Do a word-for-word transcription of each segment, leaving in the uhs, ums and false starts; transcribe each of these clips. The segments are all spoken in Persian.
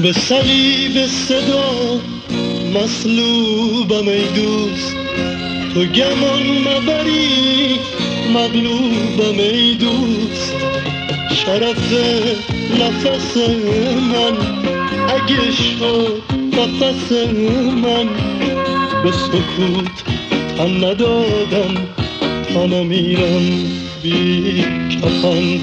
به صلیب صدا مصلوبم ای دوست، تو گمان مبری مغلوبم ای دوست. شرف نفس من اگه شد قفس من، به سکوت تن ندادم تا نمیرم بی کفن.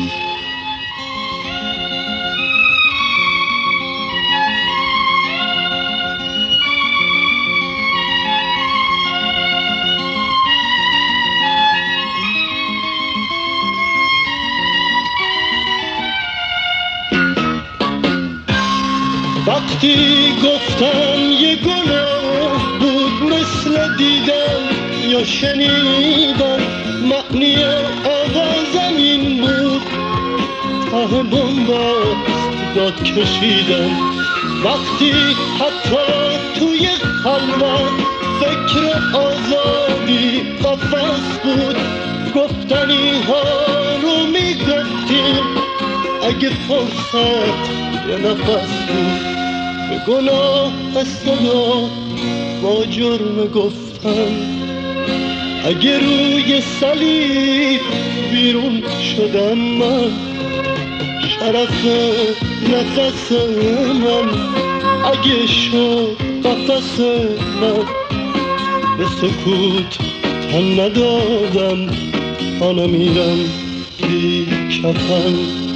وقتی گفتم یه گناه بود مثل دیدن یا شنیدن، معنی آغازم این بود ته بنبست داد کشیدن. وقتی حتی توی خلوت فکر آزادی قفس بود، گفتنی ها رو میگفتیم اگه فرصت یه نفس بود. به گناه صدا با جرم گفتم، اگه روی صلیب بیرون شدم من، شرف نفس من اگه شد قفس من، به سکوت تن ندادم تا نمیرم بی کفن.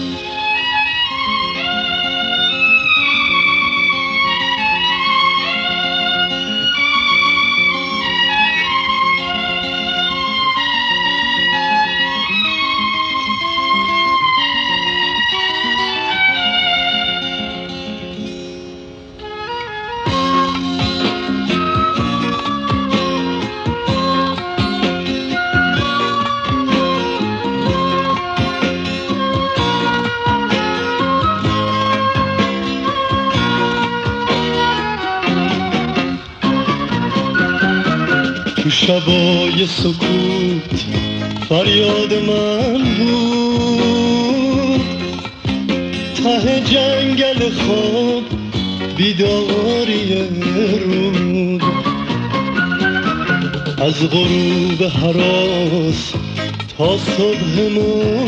تو شبای سکوت فریاد من بود، ته جنگل خواب بیداری رود. از غروب هراس تا صبح ما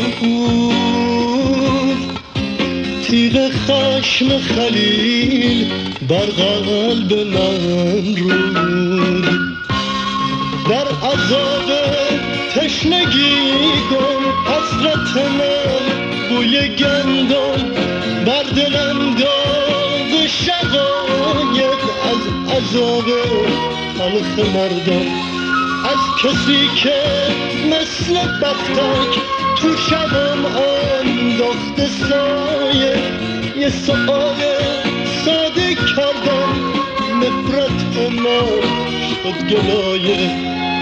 بود، تیغ خشم خلیل بر قلب من رود. در عذاب تشنگی گم حسرت من بوی گندم، بر دلم داغ شقایق از عذاب تلخ مردم. از کسی که مثل بختک تو شبم انداخته سایه، یه سؤال ساده کردم نفرت من شد گلایه.